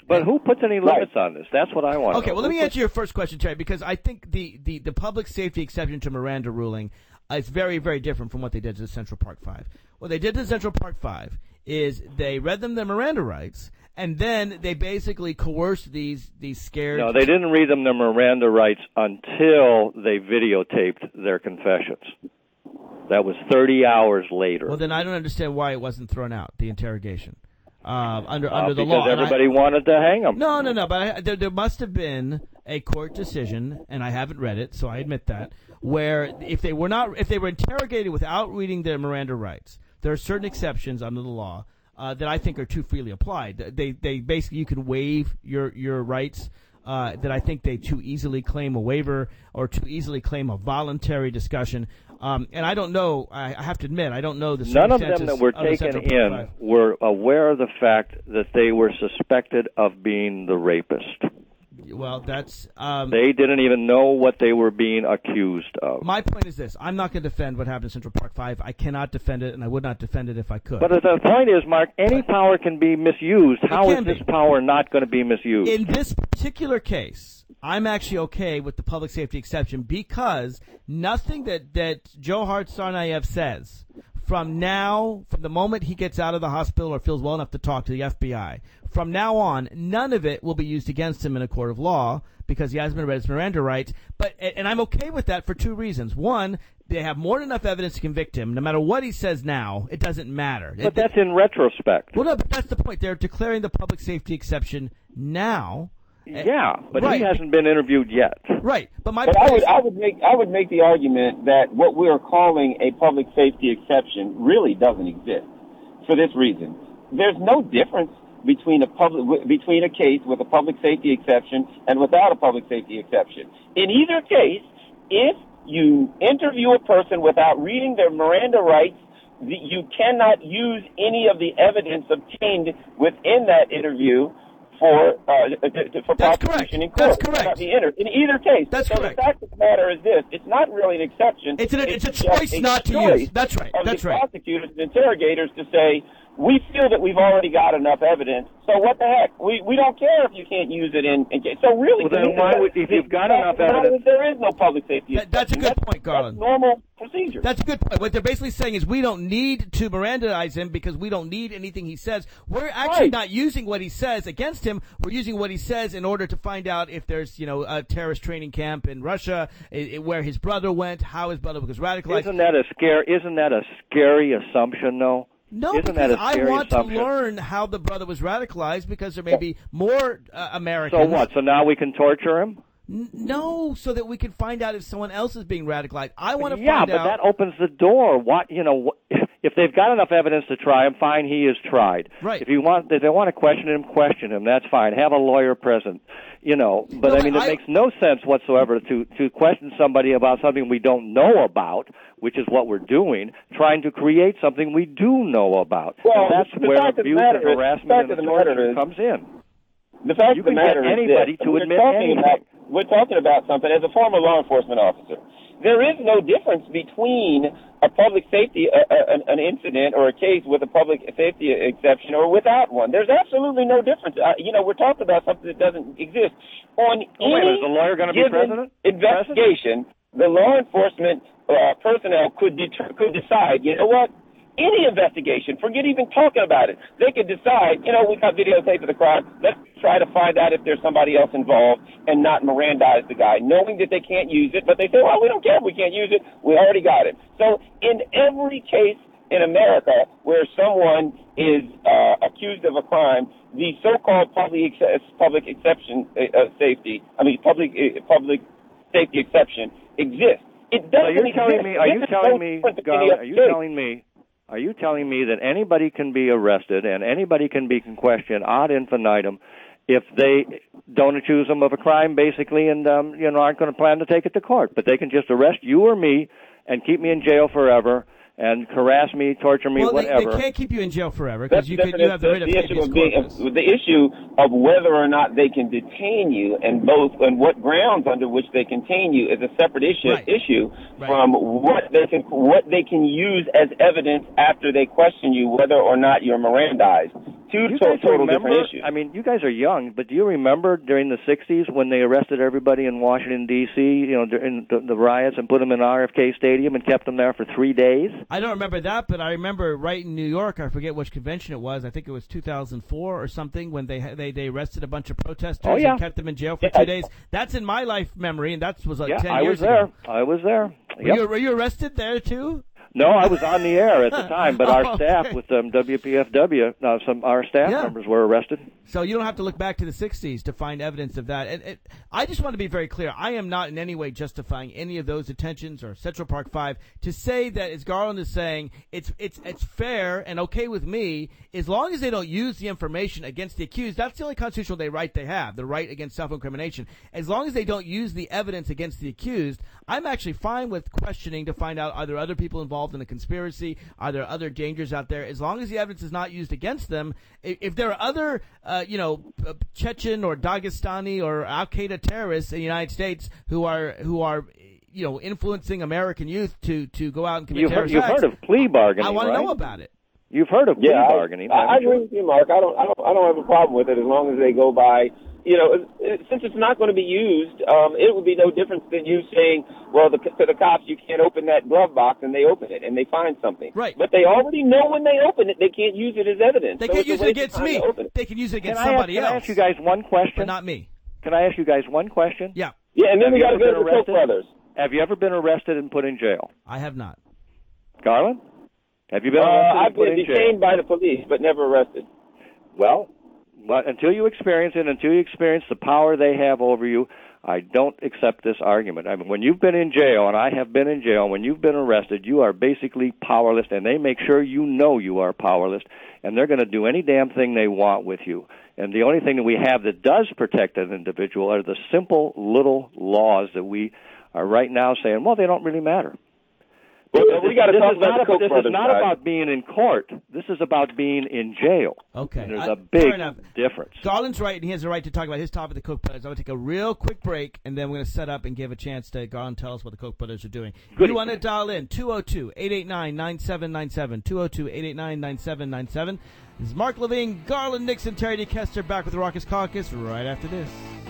But who puts any limits right. on this? That's what I want. Okay, to know. well, let who me puts... answer your first question, Terry, because I think the, the, the public safety exception to Miranda ruling uh, is very, very different from what they did to the Central Park Five. What they did to Central Park Five is they read them their Miranda rights, and then they basically coerced these these scared. No, they didn't read them their Miranda rights until they videotaped their confessions. That was thirty hours later. Well, then I don't understand why it wasn't thrown out, the interrogation. Uh, under uh, under the because law, because everybody I, wanted to hang them. No, no, no. But I, there, there must have been a court decision, and I haven't read it, so I admit that, where if they were not, if they were interrogated without reading their Miranda rights, there are certain exceptions under the law uh, that I think are too freely applied. They, they basically you can waive your your rights. Uh, that I think they too easily claim a waiver or too easily claim a voluntary discussion. Um, and I don't know, I, I have to admit, I don't know the None circumstances. of them that were of taken in were aware of the fact that they were suspected of being the rapist. Well, that's... Um, they didn't even know what they were being accused of. My point is this. I'm not going to defend what happened in Central Park Five. I cannot defend it, and I would not defend it if I could. But the point is, Mark, any power can be misused. How is this be. power not going to be misused? In this particular case, I'm actually okay with the public safety exception because nothing that, that Dzhokhar Tsarnaev says from now, from the moment he gets out of the hospital or feels well enough to talk to the F B I, from now on, none of it will be used against him in a court of law because he hasn't been read his Miranda rights. But and I'm okay with that for two reasons. One, they have more than enough evidence to convict him. No matter what he says now, it doesn't matter. But it, that's in retrospect. Well, no, but that's the point. They're declaring the public safety exception now. Yeah, but right. he hasn't been interviewed yet. Right, but my but point I would, is, I would make I would make the argument that what we are calling a public safety exception really doesn't exist for this reason. There's no difference between a public between a case with a public safety exception and without a public safety exception. In either case, if you interview a person without reading their Miranda rights, you cannot use any of the evidence obtained within that interview for uh, for That's prosecution correct. in court. That's correct. Be entered. In either case, That's so correct. The fact of the matter is this: it's not really an exception. It's, an, it's, it's a just choice a not to choice use. That's right. Of That's the right. prosecutors and interrogators to say, we feel that we've already got enough evidence, so what the heck? We we don't care if you can't use it in. in so really, well, then why would, if you've got enough evidence, there is no public safety. That, that's a good that's, point, Garland. That's normal procedure. That's a good point. What they're basically saying is we don't need to Mirandaize him because we don't need anything he says. We're actually right. not using what he says against him. We're using what he says in order to find out if there's, you know, a terrorist training camp in Russia, I- I- where his brother went, how his brother was radicalized. Isn't that a scare? Isn't that a scary assumption, though? No, Isn't because that a I scary want assumption? to learn how the brother was radicalized because there may be more uh, Americans. So what? So now we can torture him? N- no, so that we can find out if someone else is being radicalized. I want to yeah, find but out. that opens the door. What you know? If they've got enough evidence to try him, fine. He is tried. Right. If you want, if they want to question him, question him. That's fine. Have a lawyer present. You know. But No, I mean, I, it makes no sense whatsoever to to question somebody about something we don't know about, which is what we're doing, trying to create something we do know about. Well, and that's the where fact of the abuse matter and is- harassment the fact and of the matter torture is- comes in. The fact You of the can get matter is anybody this, to we're admit talking anything. About, we're talking about something as a former law enforcement officer. There is no difference between a public safety, uh, an, an incident or a case with a public safety exception or without one. There's absolutely no difference. Uh, you know, we're talking about something that doesn't exist. On Oh, wait, any is the lawyer going to be given president? investigation, the law enforcement uh, personnel could deter- could decide, you know what? Any investigation, forget even talking about it. They could decide, you know, we got videotape of the crime. Let's try to find out if there's somebody else involved and not Mirandize the guy, knowing that they can't use it. But they say, well, we don't care if we can't use it. We already got it. So in every case in America where someone is uh, accused of a crime, the so-called public ex- public exception uh, safety, I mean, public uh, public safety exception exists. It doesn't Are you exist. telling me? Are you This is telling no me? different than Garland, any are other you case. telling me? Are you telling me that anybody can be arrested and anybody can be questioned ad infinitum if they don't accuse them of a crime, basically, and um, you know aren't going to plan to take it to court, but they can just arrest you or me and keep me in jail forever and harass me, torture me, well, they, whatever. they can't keep you in jail forever because That's you, that's could, you have the the, right of the issue habeas of being, corpus. the issue of whether or not they can detain you and both and what grounds under which they can detain you is a separate issue Right. issue Right. from what they can what they can use as evidence after they question you whether or not you're Mirandized. two you to- guys total remember, different issues. I mean, you guys are young, but do you remember during the sixties when they arrested everybody in Washington, D C, you know, during the, the riots and put them in R F K Stadium and kept them there for three days? I don't remember that, but I remember right in New York, I forget which convention it was, I think it was two thousand four or something, when they they, they arrested a bunch of protesters Oh, yeah. and kept them in jail for Yeah. two days. That's in my life memory, and that was like Yeah, ten I years was there. ago. I was there. Were, Yep. you, were you arrested there, too? No, I was on the air at the time, but our Oh, staff okay. with um, W P F W, uh, some our staff Yeah. members were arrested. So you don't have to look back to the sixties to find evidence of that. And, and I just want to be very clear. I am not in any way justifying any of those detentions or Central Park Five. To say that, as Garland is saying, it's it's it's fair and okay with me as long as they don't use the information against the accused. That's the only constitutional they right they have, the right against self-incrimination. As long as they don't use the evidence against the accused, I'm actually fine with questioning to find out are there other people involved in the conspiracy? Are there other dangers out there? As long as the evidence is not used against them, if, if there are other uh, you know, uh, Chechen or Dagestani or Al Qaeda terrorists in the United States who are who are, you know, influencing American youth to, to go out and commit You've heard, terrorist you've acts. heard of plea bargaining, I want to right? know about it. You've heard of plea Yeah, I- bargaining. I, I haven't you? agree with you, Mark. I don't, I don't, I don't have a problem with it as long as they go by. You know, it- it- since it's not going to be used, um, it would be no difference than you saying, "Well, the, to the cops, you can't open that glove box," and they open it and they find something. Right. But they already know when they open it, they can't use it as evidence. They So can't it's a use it waste of against time me. to open it. They can use it Can against I, ask, somebody can else. I ask you guys one question? But not me. Can I ask you guys one question? Yeah, Yeah, and then Have we you got to ever go been to the Koch arrested? brothers. Have you ever been arrested and put in jail? I have not. Garland? Have you been Uh, arrested I've and put been in jail? detained by the police, but never arrested. Well, but until you experience it, until you experience the power they have over you, I don't accept this argument. I mean, when you've been in jail, and I have been in jail, when you've been arrested, you are basically powerless, and they make sure you know you are powerless, and they're going to do any damn thing they want with you. And the only thing that we have that does protect an individual are the simple little laws that we are right now saying, well, they don't really matter. Well, we got to This talk is about not the a- Koch This brothers. is not guys. about being in court. This is about being in jail. Okay. And there's I- a big fair enough. difference. Garland's right, and he has the right to talk about his topic, the Koch brothers. I'm going to take a real quick break, and then we're going to set up and give a chance to Garland tell us what the Koch brothers are doing. If Goody. you want to dial in, two oh two, eight eight nine, nine seven nine seven, two oh two, eight eight nine, nine seven nine seven. This is Mark Levine, Garland Nixon, Terry D. Kester, back with the Raucous Caucus right after this.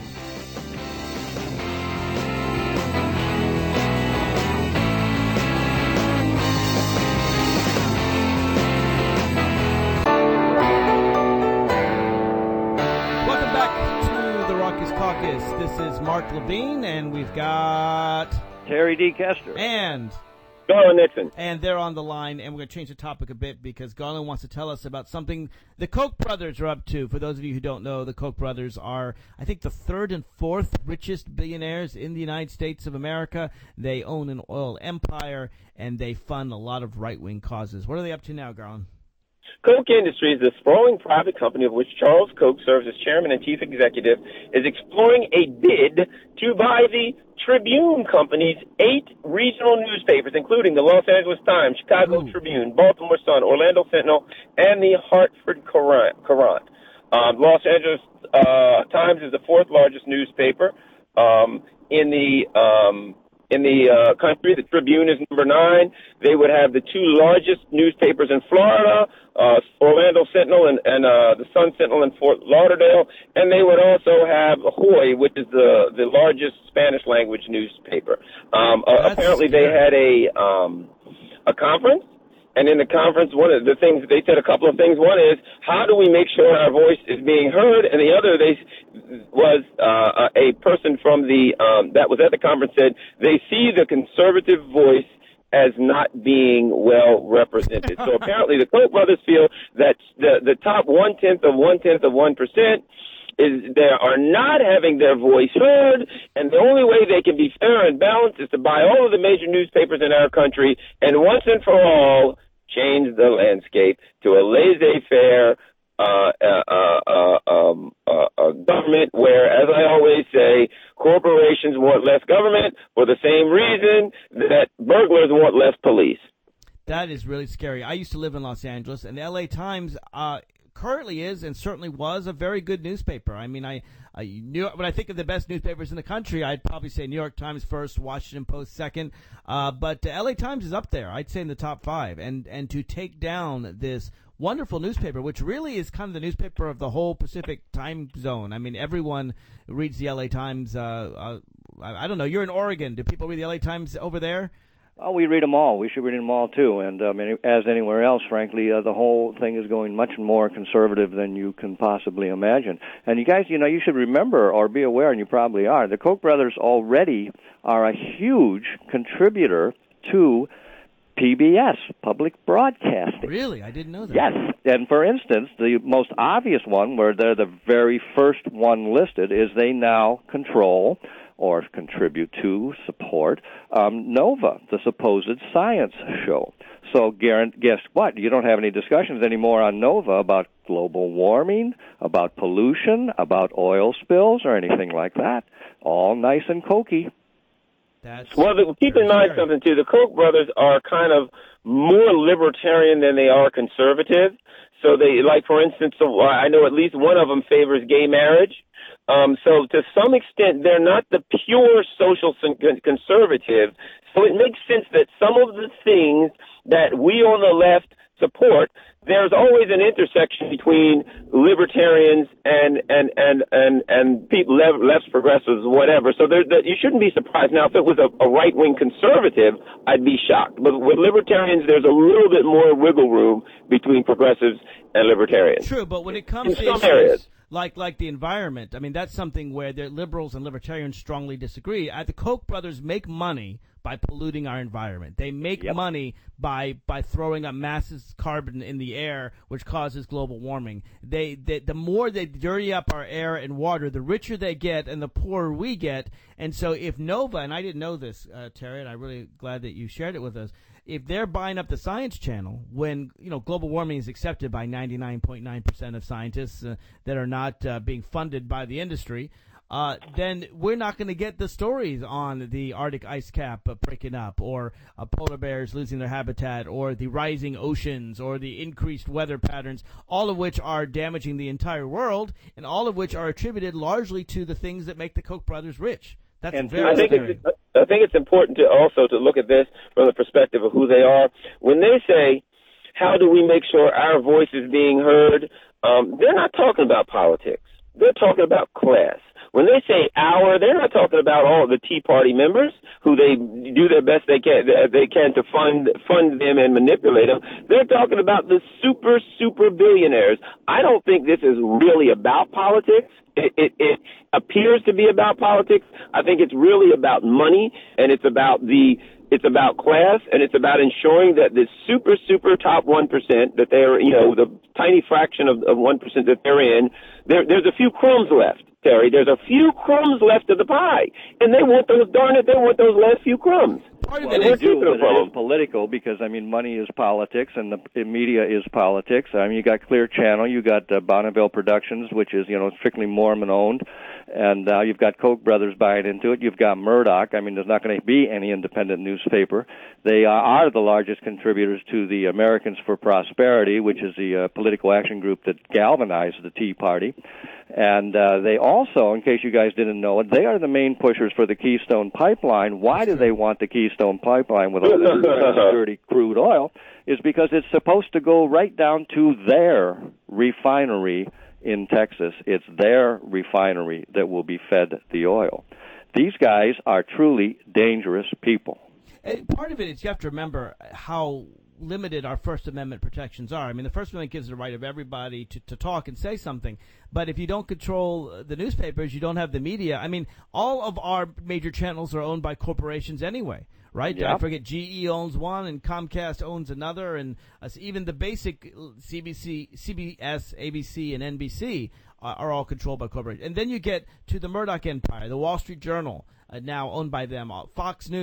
Welcome back to the Raucous Caucus. This is Mark Levine, and we've got Terry D. Kester. and Garland Nixon. and they're on the line, and we're going to change the topic a bit because Garland wants to tell us about something the Koch brothers are up to. For those of you who don't know, the Koch brothers are, I think, the third and fourth richest billionaires in the United States of America. They own an oil empire, and they fund a lot of right-wing causes. What are they up to now, Garland? Koch Industries, the sprawling private company of which Charles Koch serves as chairman and chief executive, is exploring a bid to buy the Tribune Company's eight regional newspapers, including the Los Angeles Times, Chicago Ooh. Tribune, Baltimore Sun, Orlando Sentinel, and the Hartford Courant. Courant. Um, Los Angeles uh, Times is the fourth largest newspaper um, in the um, in the uh, country. The Tribune is number nine. They would have the two largest newspapers in Florida, uh, Orlando Sentinel and, and uh, the Sun Sentinel in Fort Lauderdale, and they would also have Hoy, which is the the largest Spanish language newspaper. Um, uh, apparently, they had a um, a conference. And in the conference, one of the things, they said a couple of things. One is, how do we make sure our voice is being heard? And the other they was uh, a person from the um, that was at the conference said they see the conservative voice as not being well represented. So apparently the Koch brothers feel that the, the top one-tenth of one-tenth of one percent is they are not having their voice heard, and the only way they can be fair and balanced is to buy all of the major newspapers in our country and once and for all change the landscape to a laissez-faire uh, uh, uh, um, uh, uh, government where, as I always say, corporations want less government for the same reason that burglars want less police. That is really scary. I used to live in Los Angeles, and the L A Times uh, currently is and certainly was a very good newspaper. I mean, I, I knew when I think of the best newspapers in the country, I'd probably say New York Times first, Washington Post second, uh, but uh, L A Times is up there. I'd say in the top five. And and to take down this wonderful newspaper, which really is kind of the newspaper of the whole Pacific time zone. I mean, everyone reads the L A Times. Uh, uh, I, I don't know. You're in Oregon. Do people read the L A Times over there? Oh, we read them all. We should read them all, too. And um, as anywhere else, frankly, uh, the whole thing is going much more conservative than you can possibly imagine. And you guys, you know, you should remember or be aware, and you probably are, the Koch brothers already are a huge contributor to P B S, public broadcasting. Really? I didn't know that. Yes. And for instance, the most obvious one, where they're the very first one listed, is they now control or contribute to, support, um, Nova, the supposed science show. So guess what? You don't have any discussions anymore on Nova about global warming, about pollution, about oil spills, or anything like that. All nice and cokey. That's well, the, keep in mind scary. something, too. The Koch brothers are kind of more libertarian than they are conservative. So they, like, for instance, so I know at least one of them favors gay marriage. Um, so to some extent, they're not the pure social conservative. So it makes sense that some of the things that we on the left support, there's always an intersection between libertarians and and and and and people left, left progressives, whatever. So there, that you shouldn't be surprised. Now, if it was a, a right wing conservative, I'd be shocked. But with libertarians, there's a little bit more wiggle room between progressives and libertarians. True, but when it comes in to some issues areas. like like the environment, I mean, that's something where the liberals and libertarians strongly disagree. Uh, the Koch brothers make money by polluting our environment. They make Yep. money by by throwing up massive carbon in the air, which causes global warming. They, they the more they dirty up our air and water, the richer they get and the poorer we get. And so if Nova, and I didn't know this, uh, Terry, and I'm really glad that you shared it with us, if they're buying up the Science Channel, when you know global warming is accepted by ninety-nine point nine percent of scientists uh, that are not uh, being funded by the industry, uh, then we're not going to get the stories on the Arctic ice cap uh, breaking up, or uh, polar bears losing their habitat, or the rising oceans, or the increased weather patterns, all of which are damaging the entire world, and all of which are attributed largely to the things that make the Koch brothers rich. That's And very I think scary. it's, I think it's important to also to look at this from the perspective of who they are. When they say, how do we make sure our voice is being heard, um, they're not talking about politics. They're talking about class. When they say our, they're not talking about all of the Tea Party members who they do their best they can they can to fund fund them and manipulate them. They're talking about the super super billionaires. I don't think this is really about politics. It, it, it appears to be about politics. I think it's really about money, and it's about the it's about class, and it's about ensuring that the super super top one percent that they're you know the tiny fraction of, of one percent that they're in. There, there's a few crumbs left. Terry, there's a few crumbs left of the pie, and they want those, darn it, they want those last few crumbs. Part of Well, it they is do, but it is political because, I mean, money is politics and the media is politics. I mean, you got Clear Channel, you got uh, Bonneville Productions, which is, you know, strictly Mormon-owned, and uh, you've got Koch brothers buying into it. You've got Murdoch. I mean, there's not going to be any independent newspaper. They uh, are the largest contributors to the Americans for Prosperity, which is the uh, political action group that galvanized the Tea Party. And uh, they also, in case you guys didn't know it, they are the main pushers for the Keystone Pipeline. Why do they want the Keystone Pipeline with all this dirty crude oil? Is because it's supposed to go right down to their refinery in Texas. It's their refinery that will be fed the oil. These guys are truly dangerous people. And part of it is you have to remember how limited our First Amendment protections are. I mean, the First Amendment gives the right of everybody to, to talk and say something. But if you don't control the newspapers, you don't have the media. I mean, all of our major channels are owned by corporations anyway, right? Yeah. I forget, G E owns one and Comcast owns another, and uh, even the basic C B C, C B S, A B C, and N B C uh, are all controlled by corporations. And then you get to the Murdoch empire, the Wall Street Journal, uh, now owned by them, uh, Fox News.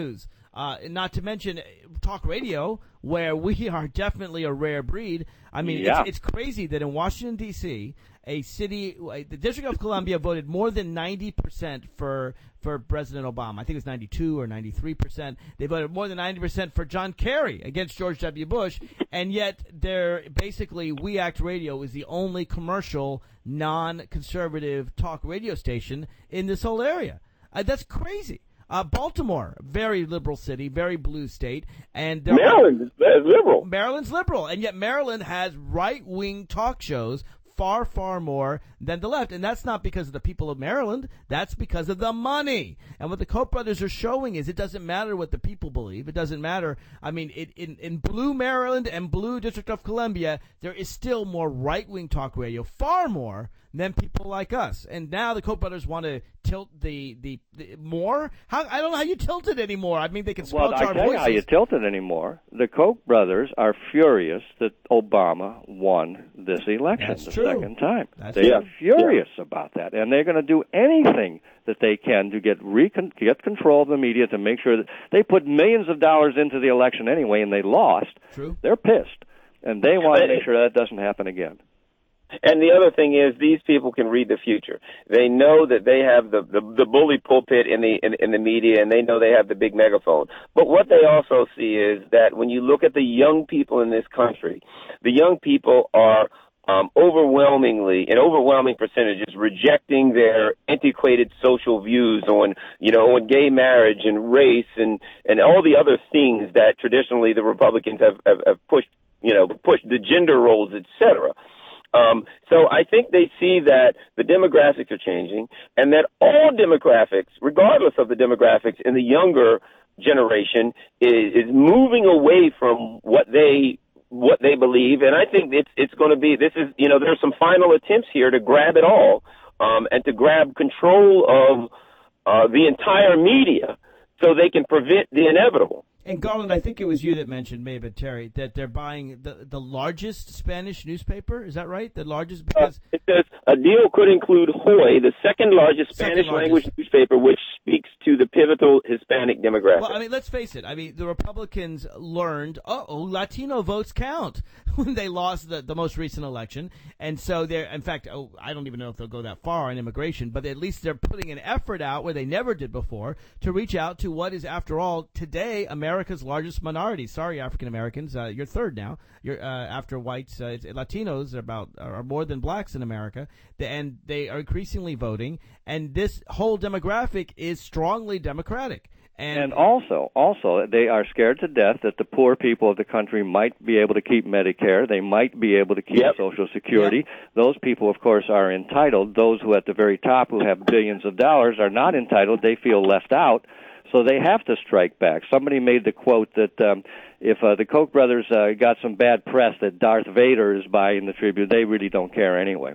Uh, not to mention talk radio, where we are definitely a rare breed. I mean, yeah. it's, it's crazy that in Washington, D C, a city, the District of Columbia voted more than ninety percent for for President Obama. I think it was ninety-two or ninety-three percent. They voted more than ninety percent for John Kerry against George W. Bush, and yet they're basically We Act Radio is the only commercial, non-conservative talk radio station in this whole area. Uh, that's crazy. Uh, Baltimore, very liberal city, very blue state, and Maryland is liberal. Maryland's liberal, and yet Maryland has right-wing talk shows far, far more than the left. And that's not because of the people of Maryland. That's because of the money. And what the Koch brothers are showing is it doesn't matter what the people believe. It doesn't matter. I mean, it, in, in blue Maryland and blue District of Columbia, there is still more right-wing talk radio, far more than people like us. And now the Koch brothers want to tilt the, the, the more? How, I don't know how you tilt it anymore. I mean, they can squelch well, our I tell voices. you how you tilt it anymore. The Koch brothers are furious that Obama won this election That's the true. second time. That's they true. are furious yeah. about that, and they're going to do anything that they can to get recon- get control of the media to make sure that they put millions of dollars into the election anyway, and they lost. True. They're pissed, and they want to make sure that doesn't happen again. And the other thing is, these people can read the future. They know that they have the, the, the bully pulpit in the in, in the media, and they know they have the big megaphone. But what they also see is that when you look at the young people in this country, the young people are um, overwhelmingly, in overwhelming percentages, rejecting their antiquated social views on, you know, on gay marriage and race and, and all the other things that traditionally the Republicans have, have, have pushed, you know, pushed the gender roles, et cetera. Um, so I think they see that the demographics are changing and that all demographics, regardless of the demographics in the younger generation, is, is moving away from what they what they believe. And I think it's it's going to be, this is, you know, there's some final attempts here to grab it all um, and to grab control of uh, the entire media so they can prevent the inevitable. And Garland, I think it was you that mentioned, maybe Terry, that they're buying the the largest Spanish newspaper. Is that right? The largest because uh, it says a deal could include Hoy, the second largest Spanish second largest. language newspaper, which speaks to the pivotal Hispanic demographic. Well, I mean, let's face it. I mean, the Republicans learned, uh oh, Latino votes count when they lost the, the most recent election, and so they're, in fact, oh, I don't even know if they'll go that far on immigration, but at least they're putting an effort out where they never did before to reach out to what is, after all, today America. America's largest minority. Sorry, African Americans, uh, you're third now. You're uh, after whites. Uh, it's, Latinos are about are more than blacks in America, and they are increasingly voting. And this whole demographic is strongly Democratic. And, and also, also, they are scared to death that the poor people of the country might be able to keep Medicare. They might be able to keep yep. Social Security. Yep. Those people, of course, are entitled. Those who at the very top, who have billions of dollars, are not entitled. They feel left out. So they have to strike back. Somebody made the quote that um, if uh, the Koch brothers uh, got some bad press that Darth Vader is buying the tribute, they really don't care anyway.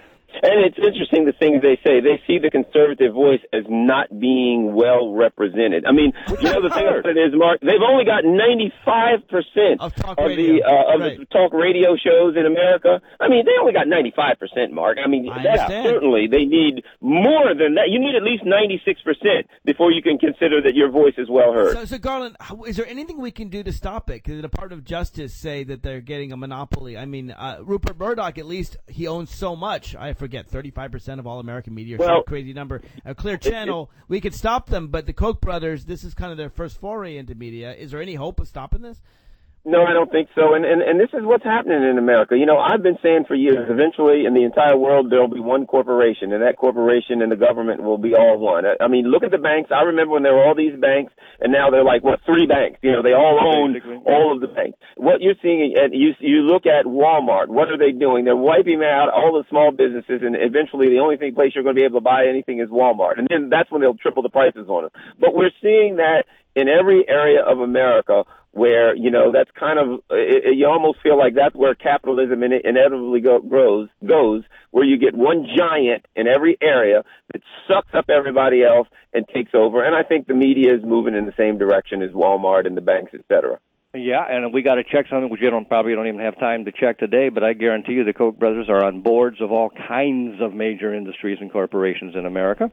And it's interesting the things they say. They see the conservative voice as not being well represented. I mean, you know, the thing about it is, Mark, they've only got ninety-five percent of, talk of radio. the uh, of right. the talk radio shows in America. I mean, they only got ninety-five percent, Mark. I mean, I that's understand. certainly, they need more than that. You need at least ninety-six percent before you can consider that your voice is well heard. So, so Garland, how, is there anything we can do to stop it? Could the Department of Justice say that they're getting a monopoly? I mean, uh, Rupert Murdoch, at least, he owns so much. I forget, thirty-five percent of all American media, well, some crazy number. A Clear Channel, it, it, we could stop them, but the Koch brothers, this is kind of their first foray into media. Is there any hope of stopping this? No, I don't think so. And, and and this is what's happening in America. You know, I've been saying for years, eventually in the entire world, there'll be one corporation, and that corporation and the government will be all one. I, I mean, look at the banks. I remember when there were all these banks, and now they're like, what, three banks. You know, they all own all of the banks. What you're seeing, and you, you look at Walmart, what are they doing? They're wiping out all the small businesses, and eventually the only thing place you're going to be able to buy anything is Walmart. And then that's when they'll triple the prices on them. But we're seeing that in every area of America, where, you know, that's kind of, it, it, you almost feel like that's where capitalism in, inevitably go, grows, goes, where you get one giant in every area that sucks up everybody else and takes over. And I think the media is moving in the same direction as Walmart and the banks, et cetera. Yeah, and we got to check something which you don't probably don't even have time to check today, but I guarantee you the Koch brothers are on boards of all kinds of major industries and corporations in America.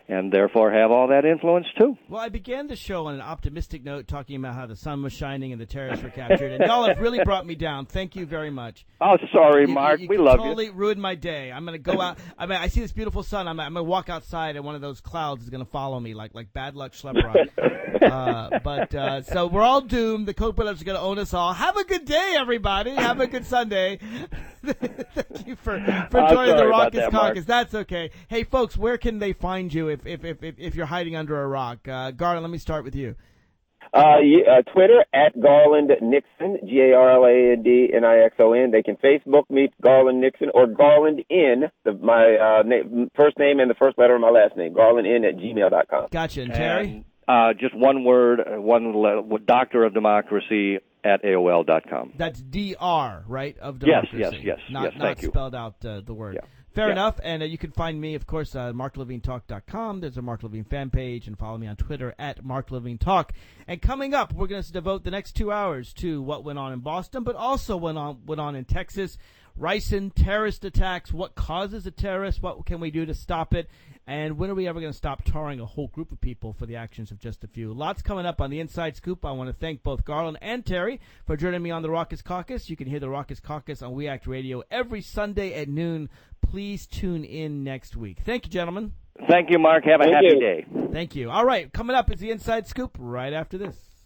and therefore have all that influence too. Well, I began the show on an optimistic note, talking about how the sun was shining and the terrorists were captured, and y'all have really brought me down. Thank you very much. Oh, sorry, You- Mark. You, you we love totally you. ruined my day. I'm gonna go out. I mean, I see this beautiful sun. I'm, I'm gonna walk outside, and one of those clouds is gonna follow me, like like bad luck Schleprod. uh, but uh, so we're all doomed. The Koch brothers are gonna own us all. Have a good day, everybody. Have a good Sunday. Thank you for for I'm joining the sorry about Raucous that, Mark. Caucus. That's okay. Hey, folks, where can they find you if if if if, if you're hiding under a rock? Uh, Garland, let me start with you. Uh, yeah, uh, Twitter at Garland Nixon, G A R L A N D N I X O N. They can Facebook me, Garland Nixon, or Garland in the, my uh, name, first name and the first letter of my last name, Garland in at gmail dot com. Gotcha. And Terry? And, uh, just one word, uh, one letter, Doctor of Democracy at A O L dot com. That's D R, right, of Yes, democracy. yes, yes, Not, yes, not thank you. spelled out uh, the word. Yeah. Fair Yeah. enough. And uh, you can find me, of course, uh, mark levine talk dot com. There's a Mark Levine fan page, and follow me on Twitter at Mark Levine Talk. And coming up, we're going to devote the next two hours to what went on in Boston, but also went on went on in Texas. Ricin, terrorist attacks. What causes a terrorist? What can we do to stop it? And when are we ever going to stop tarring a whole group of people for the actions of just a few? Lots coming up on the Inside Scoop. I want to thank both Garland and Terry for joining me on the Raucous Caucus. You can hear the Raucous Caucus on We Act Radio every Sunday at noon. Please tune in next week. Thank you, gentlemen. Thank you, Mark. Have a Thank happy you. day. Thank you. All right, coming up is the Inside Scoop right after this.